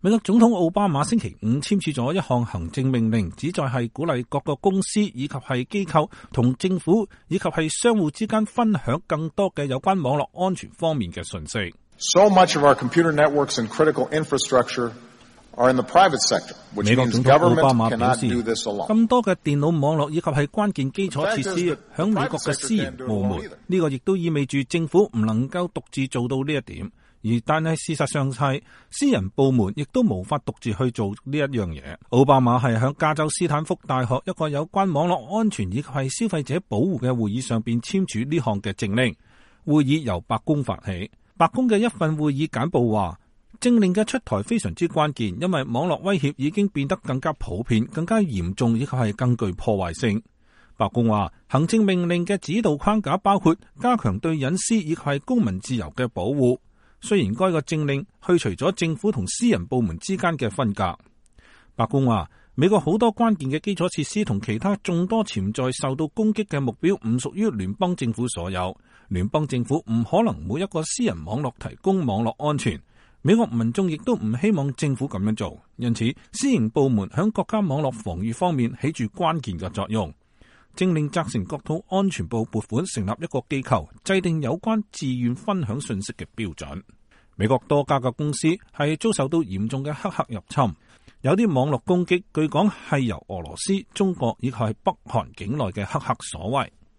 美國總統奧巴馬星期五簽署咗一項行政命令，旨在係鼓勵各個公司以及係機構同政府以及係商戶之間分享更多嘅有關網絡安全方面嘅信息。 So much of our computer networks and critical infrastructure are in the private sector, which means government cannot do this alone. 咁多嘅電腦網絡以及係關鍵基礎設施響美國嘅私營部門，呢個亦都意味住政府唔能夠獨自做到呢一點。但係事實上係私人部門亦都無法獨自去做呢一樣嘢。奧巴馬係響加州斯坦福大學一個有關網絡安全以及係消費者保護嘅會議上邊簽署呢項嘅政令。會議由白宮發起，白宮嘅一份會議簡報話，政令嘅出台非常之關鍵，因為網絡威脅已經變得更加普遍、更加嚴重以及係更具破壞性。白宮話，行政命令嘅指導框架包括加強對隱私以及係公民自由嘅保護。雖然該個政令去除咗政府同私人部門之間嘅分隔，白宮話美國好多關鍵嘅基礎設施同其他眾多潛在受到攻擊嘅目標唔屬於聯邦政府所有，聯邦政府唔可能每一個私人網絡提供網絡安全，美國民眾亦都唔希望政府咁樣做，因此私營部門響國家網絡防禦方面起住關鍵嘅作用。政令責成國土安全部撥款成立一個機構，制定有關自願分享信息嘅標準。美國多家嘅公司係遭受到嚴重嘅黑客入侵，有啲網絡攻擊據講係由俄羅斯、中國以及係北韓境內嘅黑客所為。